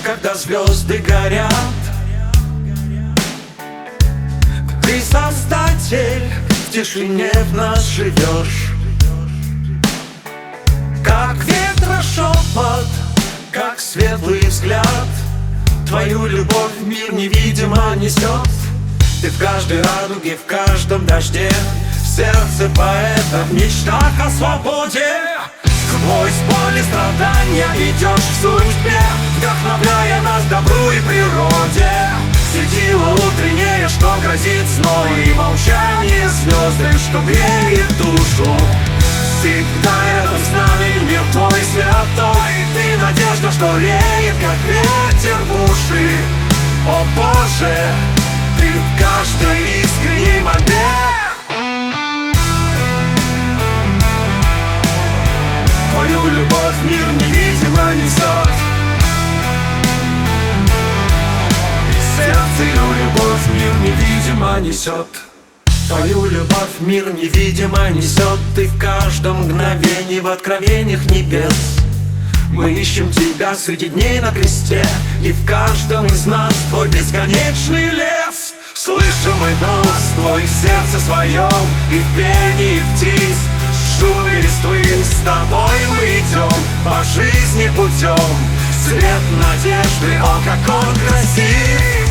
когда звезды горят. Ты создатель, в тишине в нас живешь. Как ветра шепот, как светлый взгляд, твою любовь мир невидимо несет. Ты в каждой радуге, в каждом дожде, в сердце поэта, в мечтах о свободе. Сквозь боль и страдания идешь в судьбе, вдохновляя нас добру и природе. Светило утреннее, что грозит зной, и молчание звезды, что греет душу. Всегда рядом с нами мир твой святой. Ты надежда, что реет, как ветер в уши. О Боже, ты в каждой искренней мольбе. Твою любовь мир невидимо несет. Сердцу любовь мир невидимо несет. Твою любовь мир невидимо несет. Ты в каждом мгновении в откровениях небес. Мы ищем тебя среди дней на кресте, и в каждом из нас твой бесконечный лес. Слышим мы голос твой в сердце своем, и в пении птиц, в шуме листвы. С тобой мы идем по жизни путем. Свет надежды, о, как он красив.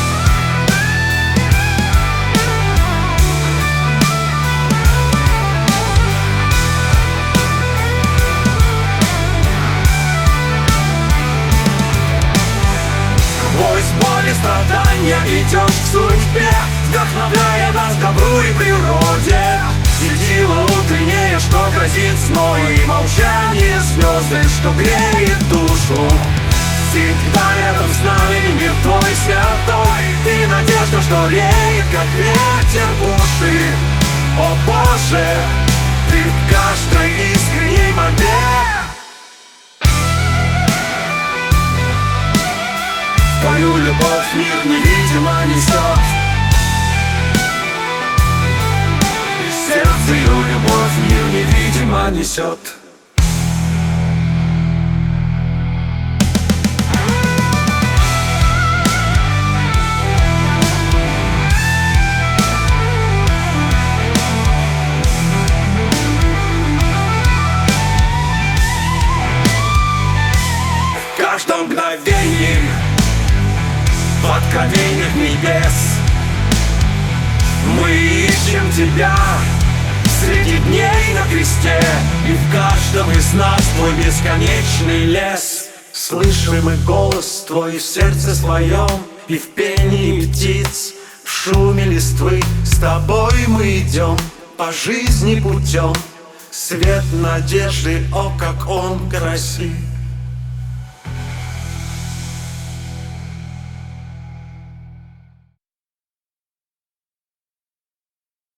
Сквозь боль и страдания идешь в судьбе, вдохновляя нас добру и природе. Светило утреннее, что грозит зной, и молчание звезды, что греет душу. Всегда рядом с нами мир твой святой. Ты надежда, что реет, как ветер в уши. О Боже, ты в каждой искренней мольбе. Твою любовь мир невидимо несет. Сердце любовь мир невидимо несет. В каждом мгновении, в откровениях небес, мы ищем тебя среди дней на кресте, и в каждом из нас твой бесконечный лес. Слышим мы голос твой в сердце своем, и в пении птиц, в шуме листвы. С тобой мы идем по жизни путем. Свет надежды, о, как он красив.